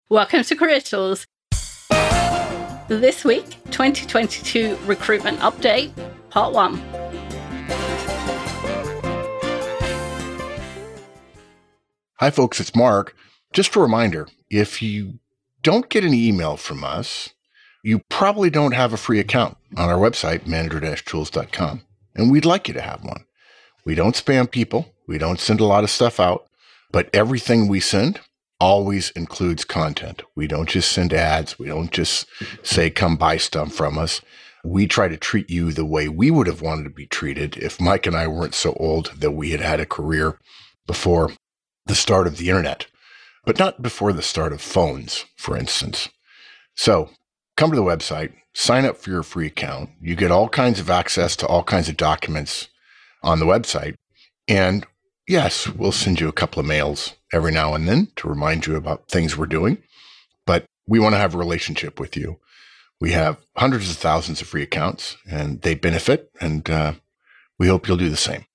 Welcome to Career Tools. This week, 2022 Recruitment Update, Part 1. Hi, folks, it's Mark. Just a reminder, if you don't get an email from us, you probably don't have a free account on our website, manager-tools.com, and we'd like you to have one. We don't spam people. We don't send a lot of stuff out, but everything we send always includes content. We don't just send ads. We don't just say, come buy stuff from us. We try to treat you the way we would have wanted to be treated if Mike and I weren't so old that we had had a career before the start of the internet, but not before the start of phones, for instance. So come to the website, sign up for your free account. You get all kinds of access to all kinds of documents on the website. And yes, we'll send you a couple of mails every now and then to remind you about things we're doing, but we want to have a relationship with you. We have hundreds of thousands of free accounts, and they benefit, and we hope you'll do the same.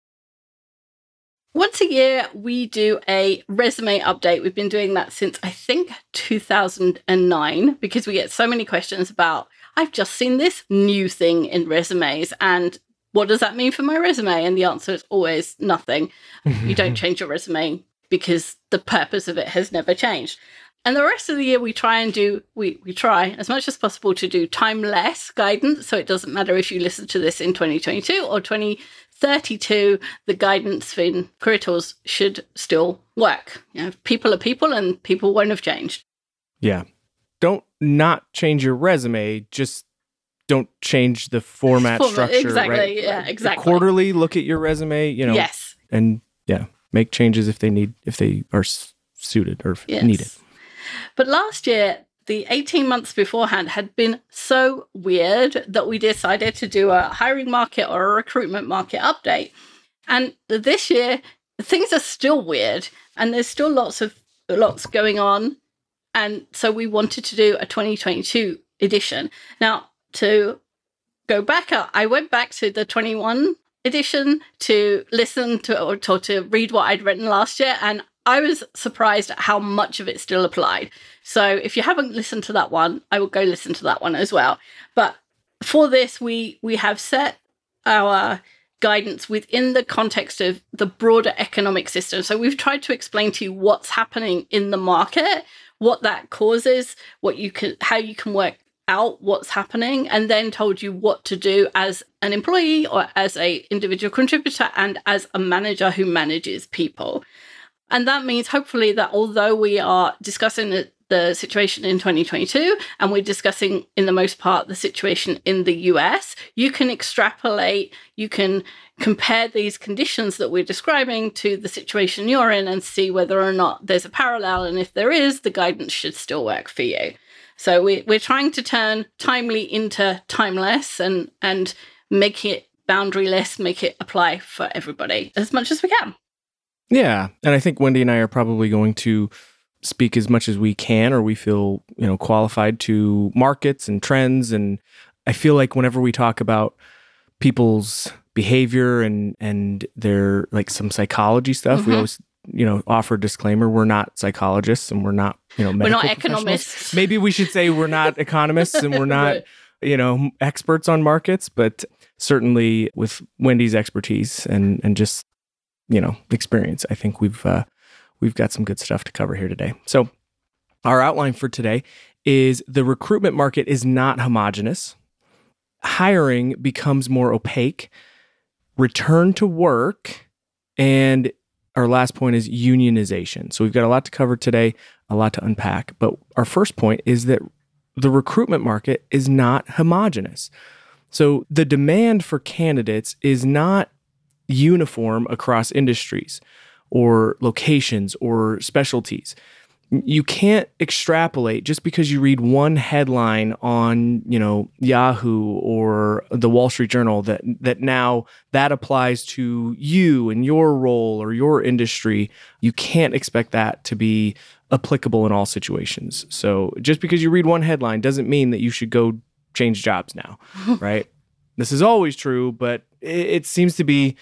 Once a year, we do a resume update. We've been doing that since, I think, 2009, because we get so many questions about, I've just seen this new thing in resumes, and what does that mean for my resume? And the answer is always nothing. You don't change your resume because the purpose of it has never changed. And the rest of the year, we try as much as possible to do timeless guidance. So it doesn't matter if you listen to this in 2022 or 2032, the guidance in Career Tools should still work. You know, people are people and people won't have changed. Yeah. Don't not change your resume, just don't change the format structure. Exactly. Right? Yeah, exactly. Quarterly, look at your resume, Yes. And make changes if they are suited or needed. But last year, the 18 months beforehand had been so weird that we decided to do a hiring market or a recruitment market update. And this year, things are still weird and there's still lots going on. And so we wanted to do a 2022 edition. Now, to go back, I went back to the 21 edition to listen to or to read what I'd written last year, and I was surprised at how much of it still applied. So if you haven't listened to that one, I will go listen to that one as well. But for this, we have set our guidance within the context of the broader economic system. So we've tried to explain to you what's happening in the market, what that causes, how you can work out what's happening, and then told you what to do as an employee or as an individual contributor and as a manager who manages people. And that means hopefully that although we are discussing the situation in 2022 and we're discussing in the most part the situation in the US, you can extrapolate, you can compare these conditions that we're describing to the situation you're in and see whether or not there's a parallel. And if there is, the guidance should still work for you. So we're trying to turn timely into timeless and make it boundaryless, make it apply for everybody as much as we can. Yeah. And I think Wendy and I are probably going to speak as much as we can, or we feel, qualified to markets and trends. And I feel like whenever we talk about people's behavior and their some psychology stuff, we always offer a disclaimer. We're not psychologists and we're not, medical we're not economists. Maybe we should say we're not economists and we're not, right. Experts on markets, but certainly with Wendy's expertise and just, experience, I think we've got some good stuff to cover here today. So our outline for today is the recruitment market is not homogenous. Hiring becomes more opaque. Return to work, and our last point is unionization. So we've got a lot to cover today, a lot to unpack. But our first point is that the recruitment market is not homogenous. So the demand for candidates is not uniform across industries or locations or specialties. You can't extrapolate just because you read one headline on, Yahoo or the Wall Street Journal that now that applies to you and your role or your industry. You can't expect that to be applicable in all situations. So just because you read one headline doesn't mean that you should go change jobs now, right? This is always true, but it seems to be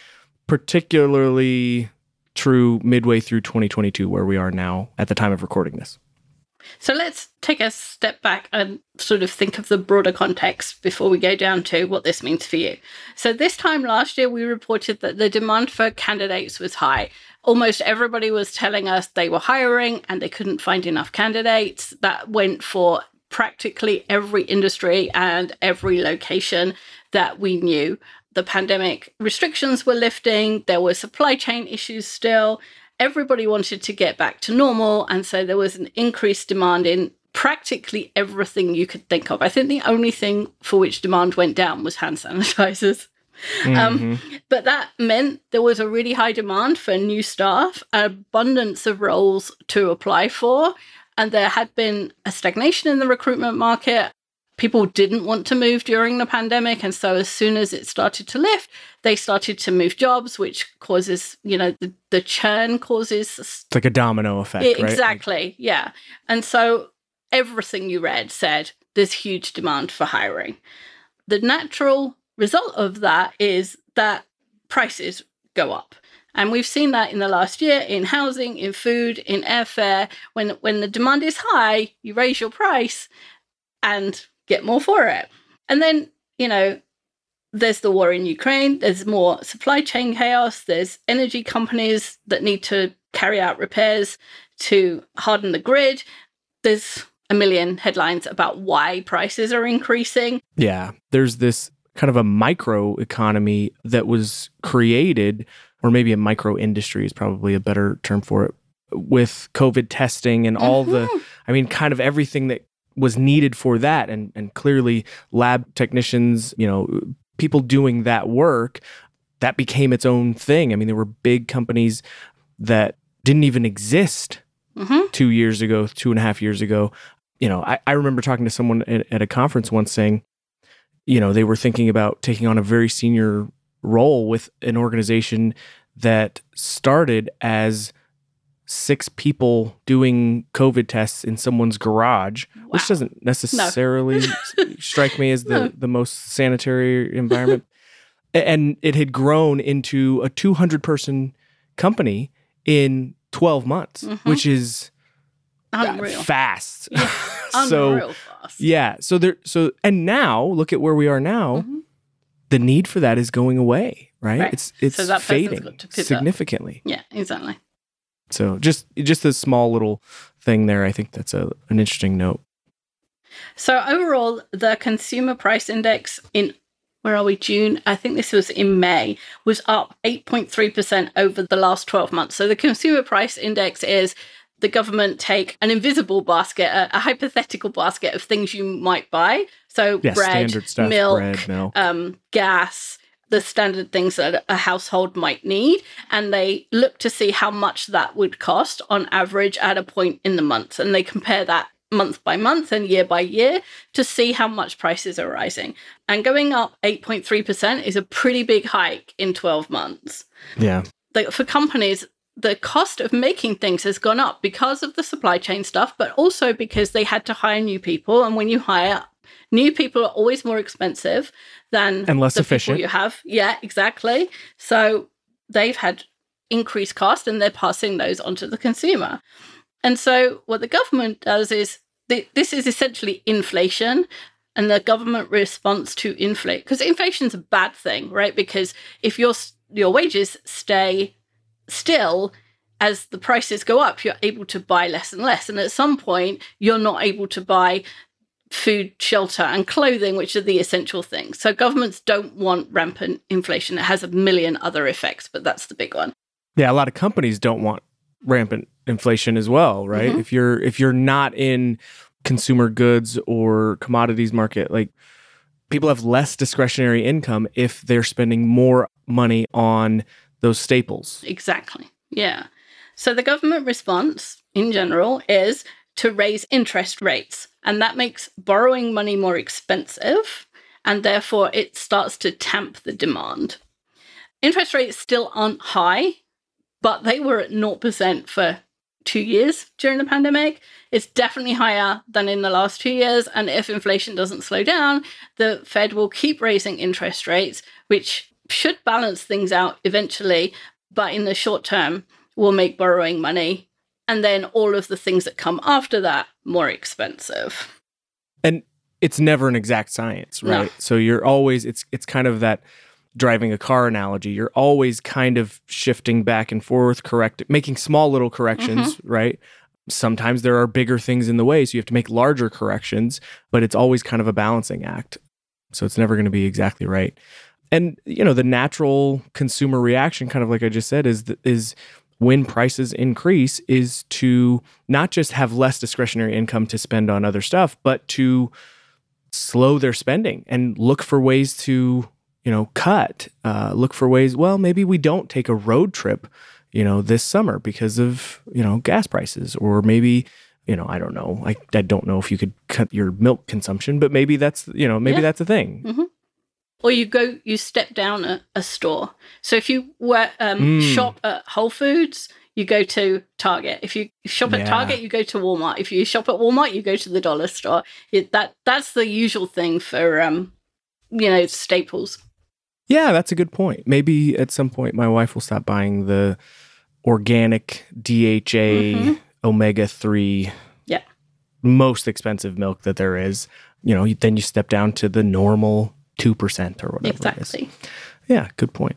particularly true midway through 2022, where we are now at the time of recording this. So let's take a step back and sort of think of the broader context before we go down to what this means for you. So this time last year, we reported that the demand for candidates was high. Almost everybody was telling us they were hiring and they couldn't find enough candidates. That went for practically every industry and every location that we knew. The pandemic restrictions were lifting. There were supply chain issues still. Everybody wanted to get back to normal. And so there was an increased demand in practically everything you could think of. I think the only thing for which demand went down was hand sanitizers. But that meant there was a really high demand for new staff, an abundance of roles to apply for. And there had been a stagnation in the recruitment market. People didn't want to move during the pandemic. And so as soon as it started to lift, they started to move jobs, which causes, the churn causes... It's like a domino effect, right? Exactly, yeah. And so everything you read said there's huge demand for hiring. The natural result of that is that prices go up. And we've seen that in the last year in housing, in food, in airfare. When the demand is high, you raise your price and get more for it. And then, there's the war in Ukraine, there's more supply chain chaos, there's energy companies that need to carry out repairs to harden the grid. There's a million headlines about why prices are increasing. Yeah, there's this kind of a micro economy that was created, or maybe a micro industry is probably a better term for it, with COVID testing and all kind of everything that was needed for that. And clearly lab technicians, people doing that work, that became its own thing. I mean, there were big companies that didn't even exist 2 years ago, 2.5 years ago. I remember talking to someone at a conference once saying, they were thinking about taking on a very senior role with an organization that started as 6 people doing COVID tests in someone's garage, which doesn't necessarily strike me as the most sanitary environment. And it had grown into a 200-person company in 12 months, which is unreal fast. Yeah, unreal fast. Yeah. And now look at where we are now. The need for that is going away, right? It's so that fading significantly. Yeah, exactly. So just a small little thing there. I think that's an interesting note. So overall, the consumer price index in, June? I think this was in May, was up 8.3% over the last 12 months. So the consumer price index is the government take an invisible basket, a hypothetical basket of things you might buy. So bread, stuff, milk, gas, the standard things that a household might need, and they look to see how much that would cost on average at a point in the month. And they compare that month by month and year by year to see how much prices are rising. And going up 8.3% is a pretty big hike in 12 months. Yeah. For companies, the cost of making things has gone up because of the supply chain stuff, but also because they had to hire new people. And when you hire new people are always more expensive than and less the efficient. People you have. Yeah, exactly. So they've had increased cost and they're passing those onto the consumer. And so what the government does is this is essentially inflation and the government response to inflation. Because inflation's a bad thing, right? Because if your wages stay still, as the prices go up, you're able to buy less and less. And at some point, you're not able to buy food, shelter, and clothing, which are the essential things. So governments don't want rampant inflation. It has a million other effects, but that's the big one. Yeah, a lot of companies don't want rampant inflation as well, right? If you're not in consumer goods or commodities market, like people have less discretionary income if they're spending more money on those staples. Exactly. Yeah. So the government response in general is to raise interest rates. And that makes borrowing money more expensive, and therefore it starts to tamp the demand. Interest rates still aren't high, but they were at 0% for 2 years during the pandemic. It's definitely higher than in the last 2 years. And if inflation doesn't slow down, the Fed will keep raising interest rates, which should balance things out eventually, but in the short term will make borrowing money And then all of the things that come after that, more expensive. And it's never an exact science, right? No. So you're always, it's kind of that driving a car analogy. You're always kind of shifting back and forth, making small little corrections, right? Sometimes there are bigger things in the way, so you have to make larger corrections, but it's always kind of a balancing act. So it's never going to be exactly right. And, the natural consumer reaction, kind of like I just said, is when prices increase, is to not just have less discretionary income to spend on other stuff, but to slow their spending and look for ways to, cut, look for ways, well, maybe we don't take a road trip, this summer because of, gas prices, or maybe, I don't know. I don't know if you could cut your milk consumption, but maybe that's, that's a thing. Mm-hmm. Or you step down a store. So if you shop at Whole Foods, you go to Target. If you shop at Target, you go to Walmart. If you shop at Walmart, you go to the dollar store. That's the usual thing for, staples. Yeah, that's a good point. Maybe at some point my wife will stop buying the organic DHA omega-3 most expensive milk that there is. Then you step down to the normal 2% or whatever. Exactly. It is. Yeah, good point.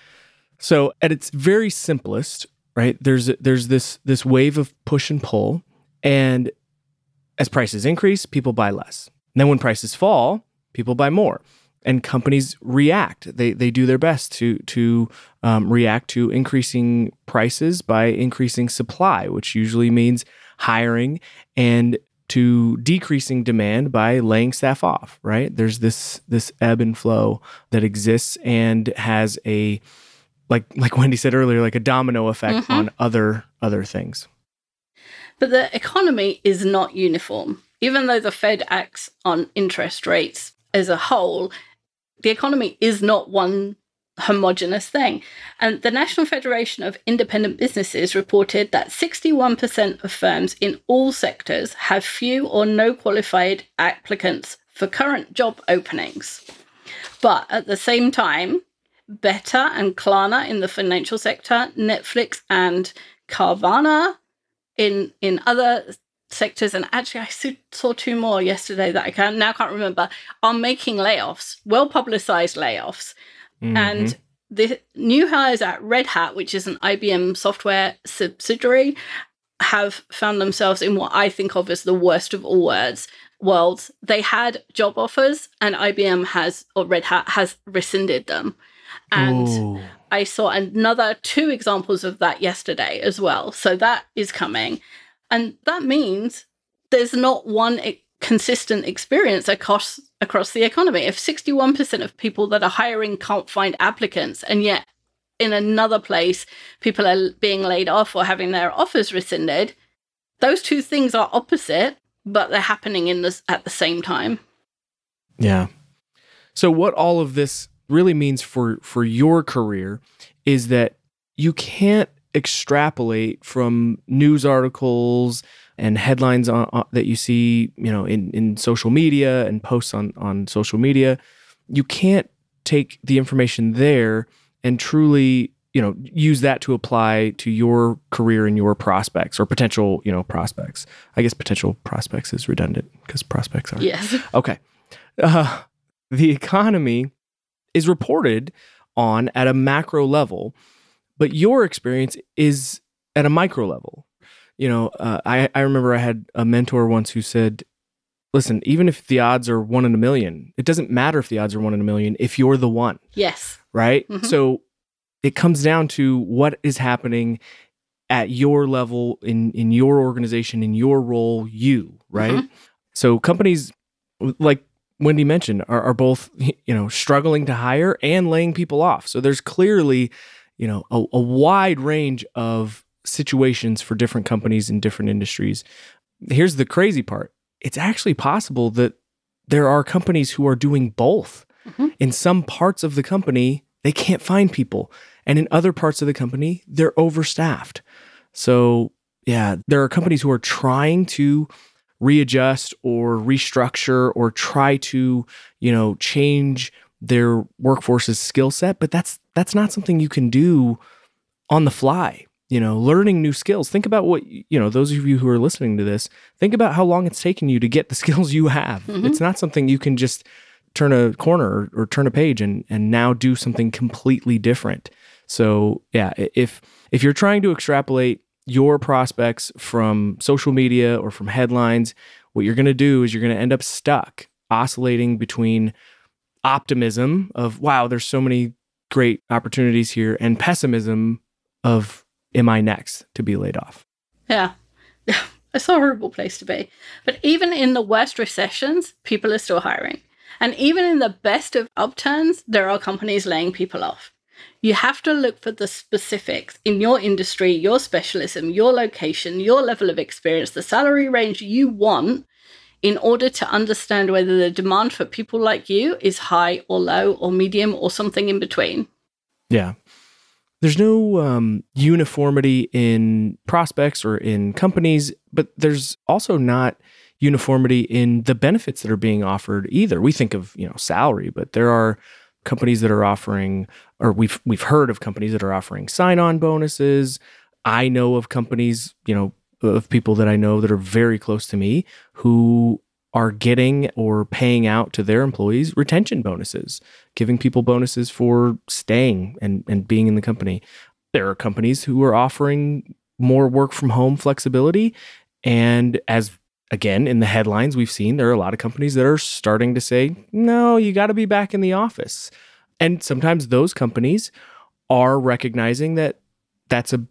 So at its very simplest, right, there's this wave of push and pull, and as prices increase, people buy less. And then when prices fall, people buy more. And companies react. They do their best to react to increasing prices by increasing supply, which usually means hiring, and to decreasing demand by laying staff off, right? There's this ebb and flow that exists and has a, like Wendy said earlier, like a domino effect on other things. But the economy is not uniform. Even though the Fed acts on interest rates as a whole, the economy is not one homogenous thing. And the National Federation of Independent Businesses reported that 61% of firms in all sectors have few or no qualified applicants for current job openings. But at the same time, Beta and Klarna in the financial sector, Netflix and Carvana in other sectors, and actually I saw two more yesterday that I can't remember, are making layoffs, well-publicized layoffs. And the new hires at Red Hat, which is an IBM software subsidiary, have found themselves in what I think of as the worst of all worlds. They had job offers, and Red Hat has rescinded them. And I saw another 2 examples of that yesterday as well. So that is coming. And that means there's not one consistent experience across the economy. If 61% of people that are hiring can't find applicants, and yet in another place people are being laid off or having their offers rescinded, those two things are opposite, but they're happening at the same time. Yeah. So what all of this really means for your career is that you can't extrapolate from news articles and headlines that you see, in social media and posts on social media. You can't take the information there and truly, use that to apply to your career and your prospects or potential, prospects. I guess potential prospects is redundant because prospects are. Yes. Okay. The economy is reported on at a macro level, but your experience is at a micro level. I remember I had a mentor once who said, listen, even if the odds are 1 in a million, it doesn't matter if the odds are 1 in a million if you're the one. Yes. Right? Mm-hmm. So it comes down to what is happening at your level, in your organization, in your role, right? Mm-hmm. So companies, like Wendy mentioned, are both, struggling to hire and laying people off. So there's clearly, a wide range of situations for different companies in different industries. Here's the crazy part. It's actually possible that there are companies who are doing both. Mm-hmm. In some parts of the company, they can't find people. And in other parts of the company, they're overstaffed. So yeah, there are companies who are trying to readjust or restructure or try to, change their workforce's skill set, but that's not something you can do on the fly. learning new skills. Think about what, those of you who are listening to this, think about how long it's taken you to get the skills you have. Mm-hmm. It's not something you can just turn a corner or turn a page and now do something completely different. So yeah, if you're trying to extrapolate your prospects from social media or from headlines, what you're going to do is you're going to end up stuck oscillating between optimism of, wow, there's so many great opportunities here, and pessimism of, am I next to be laid off? Yeah. It's a horrible place to be. But even in the worst recessions, people are still hiring. And even in the best of upturns, there are companies laying people off. You have to look for the specifics in your industry, your specialism, your location, your level of experience, the salary range you want, in order to understand whether the demand for people like you is high or low or medium or something in between. Yeah. There's no uniformity in prospects or in companies, but there's also not uniformity in the benefits that are being offered either. We think of, salary, but there are companies that are offering, or we've heard of companies that are offering sign-on bonuses. I know of companies, of people that I know that are very close to me who are getting or paying out to their employees retention bonuses, giving people bonuses for staying and being in the company. There are companies who are offering more work from home flexibility. And as, again, in the headlines we've seen, there are a lot of companies that are starting to say, no, you got to be back in the office. And sometimes those companies are recognizing that that's a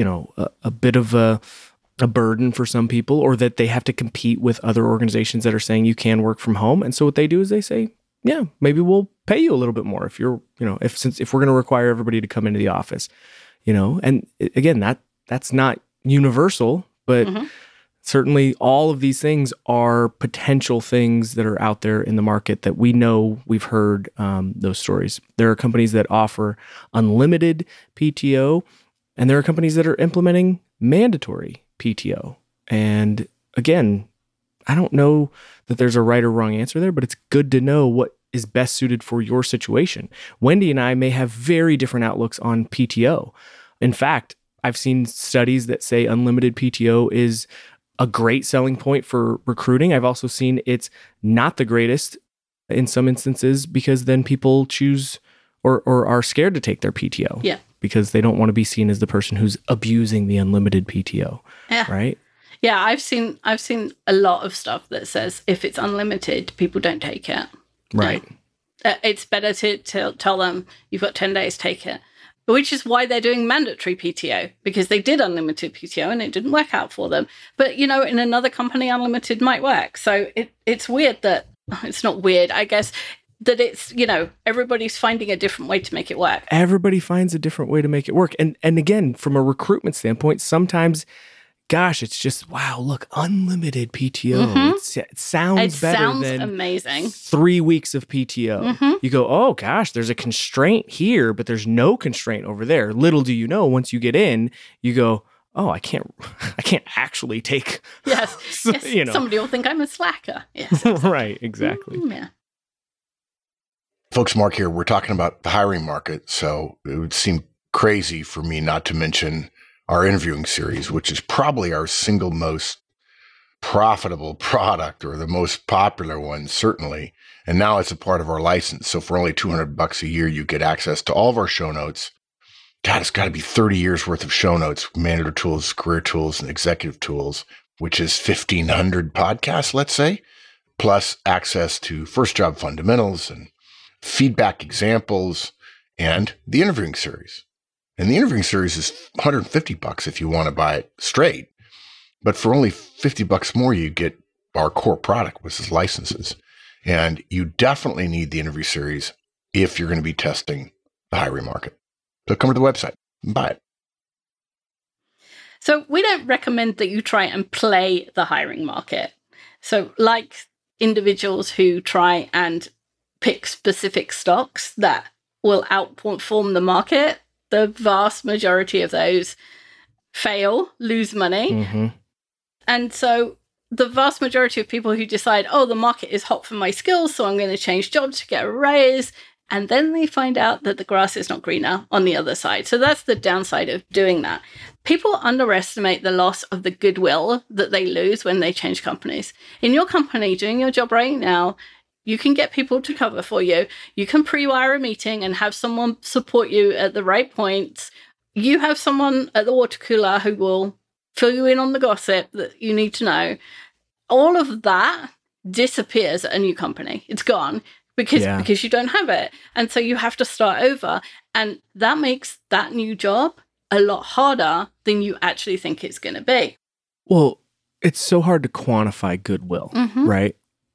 bit of a burden for some people, or that they have to compete with other organizations that are saying you can work from home. And so what they do is they say, yeah, maybe we'll pay you a little bit more if you're, if we're going to require everybody to come into the office, and again, that's not universal, but certainly all of these things are potential things that are out there in the market that we know. We've heard those stories. There are companies that offer unlimited PTO, and there are companies that are implementing mandatory PTO. And again, I don't know that there's a right or wrong answer there, but it's good to know what is best suited for your situation. Wendy and I may have very different outlooks on PTO. In fact, I've seen studies that say unlimited PTO is a great selling point for recruiting. I've also seen it's not the greatest in some instances, because then people choose or are scared to take their PTO. Yeah. Because they don't want to be seen as the person who's abusing the unlimited PTO. Yeah. Right? Yeah, I've seen a lot of stuff that says if it's unlimited, people don't take it. Right. It's better to tell them you've got 10 days, take it. Which is why they're doing mandatory PTO, because they did unlimited PTO and it didn't work out for them. But, in another company, unlimited might work. So it's weird that, it's not weird, I guess, that it's, everybody's finding a different way to make it work. Everybody finds a different way to make it work. And again, from a recruitment standpoint, sometimes, gosh, it's just, wow, look, unlimited PTO. Mm-hmm. It sounds better than amazing. 3 weeks of PTO. Mm-hmm. You go, oh gosh, there's a constraint here, but there's no constraint over there. Little do you know, once you get in, you go, oh, I can't actually take. Yes. Somebody will think I'm a slacker. Yes. Right. Exactly. Yeah. Folks, Mark here. We're talking about the hiring market, so it would seem crazy for me not to mention our interviewing series, which is probably our single most profitable product, or the most popular one, certainly. And now it's a part of our license. So for only $200 a year, you get access to all of our show notes. God, it's got to be 30 years worth of show notes, manager tools, career tools, and executive tools, which is 1,500 podcasts, let's say, plus access to first job fundamentals and feedback examples and the interviewing series. And the interviewing series is $150 if you want to buy it straight. But for only $50 more, you get our core product, which is licenses. And you definitely need the interview series if you're going to be testing the hiring market. So come to the website and buy it. So we don't recommend that you try and play the hiring market. So like individuals who try and pick specific stocks that will outperform the market, the vast majority of those fail, lose money. Mm-hmm. And so the vast majority of people who decide, oh, the market is hot for my skills, so I'm going to change jobs to get a raise, And then they find out that the grass is not greener on the other side. So that's the downside of doing that. People underestimate the loss of the goodwill that they lose when they change companies. In your company, doing your job right now, you can get people to cover for you. You can pre-wire a meeting and have someone support you at the right points. You have someone at the water cooler who will fill you in on the gossip that you need to know. All of that disappears at a new company. It's gone because you don't have it. And so you have to start over. And that makes that new job a lot harder than you actually think it's going to be. Well, it's so hard to quantify goodwill, right?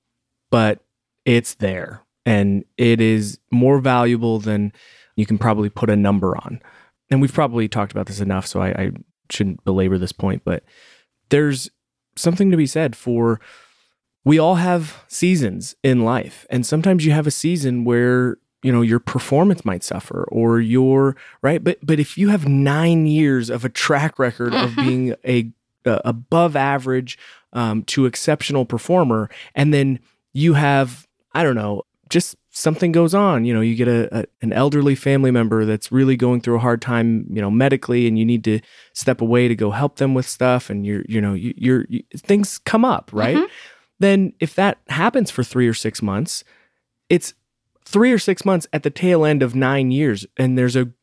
But it's there, and it is more valuable than you can probably put a number on. And we've probably talked about this enough, so I shouldn't belabor this point, but there's something to be said for, we all have seasons in life, and sometimes you have a season where, you know, your performance might suffer, or your, right? But if you have 9 years of a track record of being a above average to exceptional performer, and then you have, I don't know, just something goes on, you know, you get an elderly family member that's really going through a hard time, you know, medically, and you need to step away to go help them with stuff, and you're things come up, right? Then if that happens for 3 or 6 months, it's 3 or 6 months at the tail end of 9 years. And there's a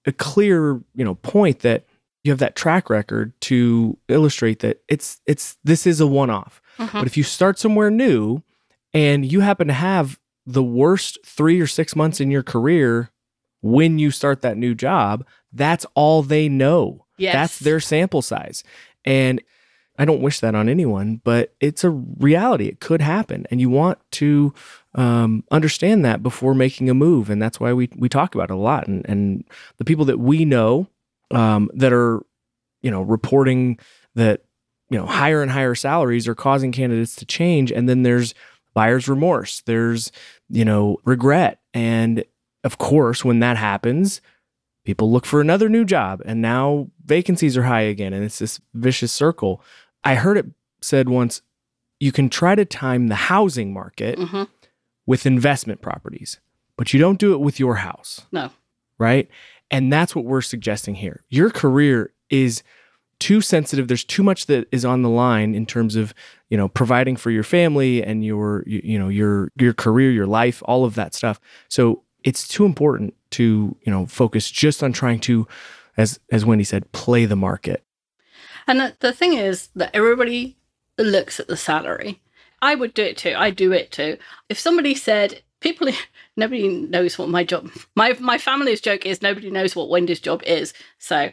clear, you know, point that you have that track record to illustrate that this is a one-off. But if you start somewhere new and you happen to have the worst 3 or 6 months in your career when you start that new job, that's all they know. Yes. That's their sample size. And I don't wish that on anyone, but it's a reality. It could happen. And you want to understand that before making a move. And that's why we talk about it a lot. And the people that we know that are, you know, reporting that, you know, higher and higher salaries are causing candidates to change. And then there's buyer's remorse. There's, you know, regret. And of course, when that happens, people look for another new job, and now vacancies are high again. And it's this vicious circle. I heard it said once, you can try to time the housing market with investment properties, but you don't do it with your house. No. Right? And that's what we're suggesting here. Your career is too sensitive. There's too much that is on the line in terms of, you know, providing for your family and your career, your life, all of that stuff. So it's too important to, you know, focus just on trying to, as Wendy said, play the market. And the thing is that everybody looks at the salary. I would do it too. I do it too. If somebody said, nobody knows what my job, my family's joke is nobody knows what Wendy's job is. So,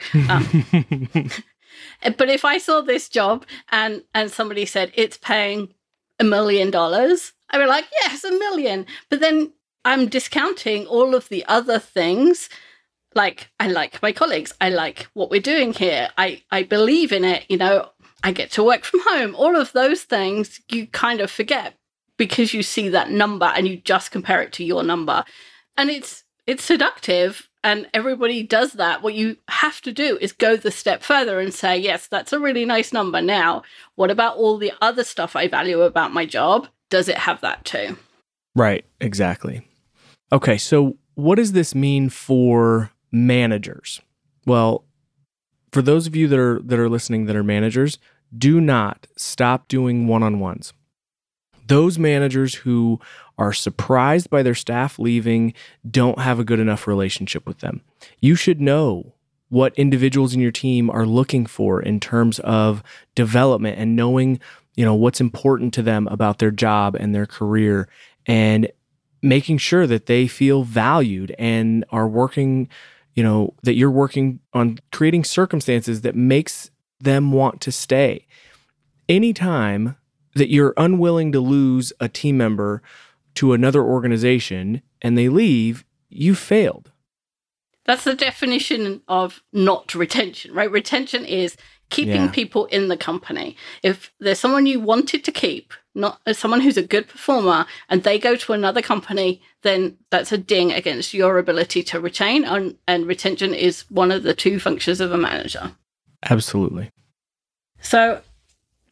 but if I saw this job and somebody said it's paying $1 million, I'd be like, yes, $1 million. But then I'm discounting all of the other things. Like, I like my colleagues. I like what we're doing here. I believe in it. You know, I get to work from home. All of those things you kind of forget because you see that number and you just compare it to your number. And it's seductive, and everybody does that. What you have to do is go the step further and say, yes, that's a really nice number. Now, what about all the other stuff I value about my job? Does it have that too? Right, exactly. Okay, so what does this mean for managers? Well, for those of you that are listening that are managers, do not stop doing one-on-ones. Those managers who are surprised by their staff leaving don't have a good enough relationship with them. You should know what individuals in your team are looking for in terms of development and knowing, you know, what's important to them about their job and their career, and making sure that they feel valued and are working, you know, that you're working on creating circumstances that makes them want to stay. Anytime that you're unwilling to lose a team member to another organization and they leave, you failed. That's the definition of not retention, right? Retention is keeping people in the company. If there's someone you wanted to keep, not as someone who's a good performer, and they go to another company, then that's a ding against your ability to retain. And retention is one of the two functions of a manager. Absolutely. So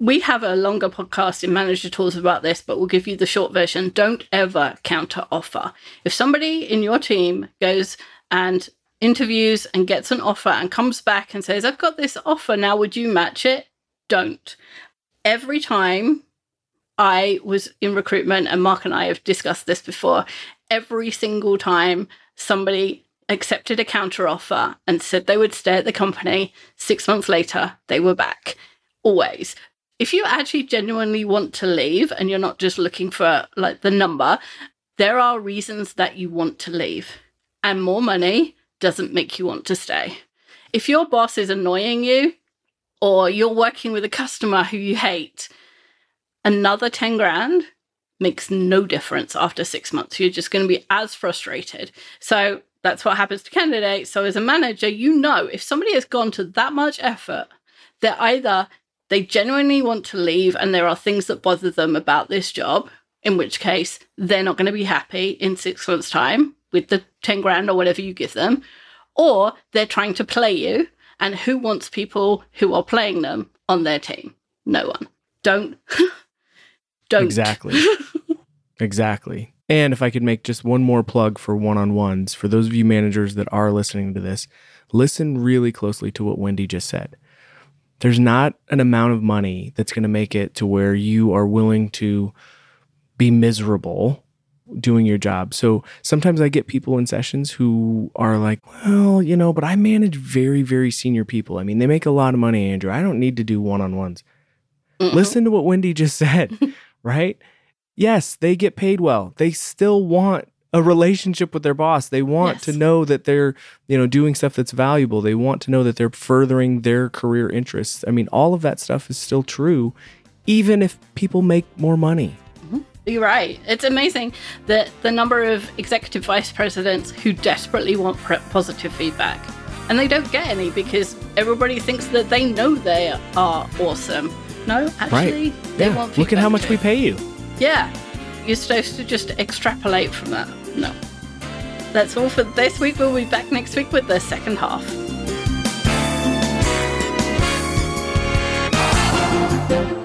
We have a longer podcast in Manager Tools about this, but we'll give you the short version. Don't ever counter offer. If somebody in your team goes and interviews and gets an offer and comes back and says, I've got this offer now, would you match it? Don't. Every time I was in recruitment, and Mark and I have discussed this before, every single time somebody accepted a counter offer and said they would stay at the company, 6 months later, they were back. Always. If you actually genuinely want to leave and you're not just looking for like the number, there are reasons that you want to leave. And more money doesn't make you want to stay. If your boss is annoying you or you're working with a customer who you hate, another 10 grand makes no difference after 6 months. You're just going to be as frustrated. So that's what happens to candidates. So as a manager, you know, if somebody has gone to that much effort, they're either they genuinely want to leave and there are things that bother them about this job, in which case they're not going to be happy in 6 months' time with the 10 grand or whatever you give them, or they're trying to play you. And who wants people who are playing them on their team? No one. Don't. Exactly. Exactly. And if I could make just one more plug for one-on-ones, for those of you managers that are listening to this, listen really closely to what Wendy just said. There's not an amount of money that's going to make it to where you are willing to be miserable doing your job. So sometimes I get people in sessions who are like, well, you know, but I manage very, very senior people. I mean, they make a lot of money, Andrew. I don't need to do one-on-ones. Mm-hmm. Listen to what Wendy just said, right? Yes, they get paid well. They still want a relationship with their boss. They want to know that they're, you know, doing stuff that's valuable. They want to know that they're furthering their career interests. I mean, all of that stuff is still true, even if people make more money. You're right. It's amazing that the number of executive vice presidents who desperately want positive feedback, and they don't get any because everybody thinks that they know they are awesome. No, actually, they want feedback. Look at how much we pay you. Yeah. You're supposed to just extrapolate from that. No. That's all for this week. We'll be back next week with the second half.